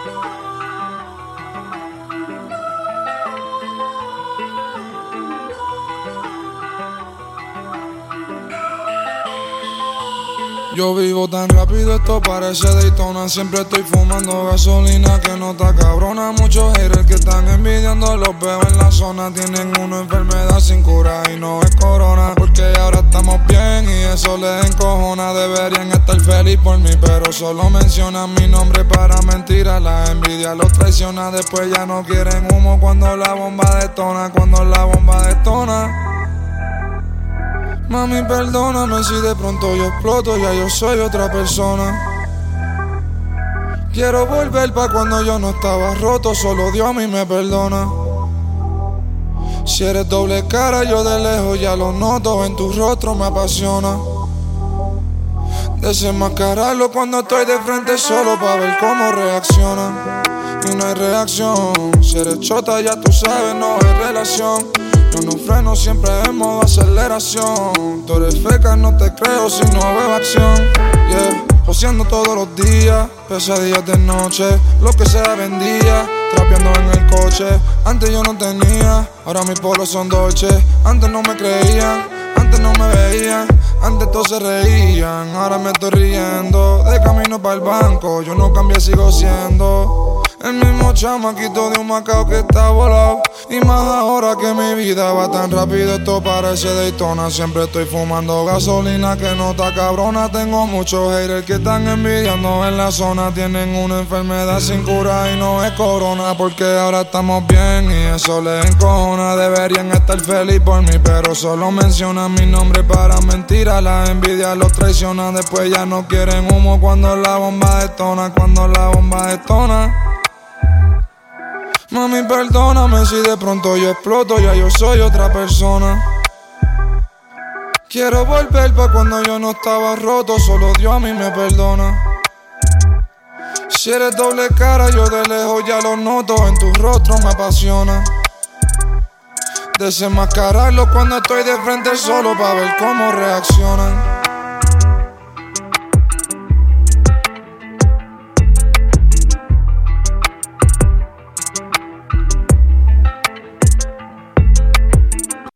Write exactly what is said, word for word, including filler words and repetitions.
Yo vivo tan rápido, esto parece Daytona. Siempre estoy fumando gasolina que no está cabrona. Muchos haters que están envidiando, los veo en la zona. Tienen una enfermedad sin cura y no es corona. Porque ahora estamos bien y eso les encojona. Deberían estar feliz por mí, pero solo mencionan mi nombre para mentiras. La envidia los traiciona, después ya no quieren humo cuando la bomba detona. Cuando la bomba detona. Mami, perdóname si de pronto yo exploto, ya yo soy otra persona. Quiero volver pa' cuando yo no estaba roto, solo Dios a mí me perdona. Si eres doble cara, yo de lejos ya lo noto, en tu rostro me apasiona. Desenmascararlo cuando estoy de frente solo pa' ver cómo reacciona. Y no hay reacción, si eres chota ya tú sabes, no hay relación. Yo no freno, siempre en modo aceleración. Tú eres feca, no te creo si no veo acción. Yeah, poseando todos los días, pesadillas de noche, lo que sea vendía, trapeando en el coche. Antes yo no tenía, ahora mis polos son dolce. Antes no me creían, antes no me veían, antes todos se reían. Ahora me estoy riendo, de camino para el banco. Yo no cambié, sigo siendo el mismo chamaquito de un Macao que está volado. Y más ahora que mi vida va tan rápido, esto parece Daytona. Siempre estoy fumando gasolina que no está cabrona. Tengo muchos haters que están envidiando en la zona. Tienen una enfermedad sin cura y no es corona. Porque ahora estamos bien y eso les encojona. Deberían estar feliz por mí, pero solo mencionan mi nombre para mentiras. La envidia los traiciona, después ya no quieren humo cuando la bomba detona. Cuando la bomba detona. Mami, perdóname si de pronto yo exploto, ya yo soy otra persona. Quiero volver pa' cuando yo no estaba roto, solo Dios a mí me perdona. Si eres doble cara, yo de lejos ya lo noto, en tu rostro me apasiona. Desenmascararlo cuando estoy de frente solo pa' ver cómo reaccionan.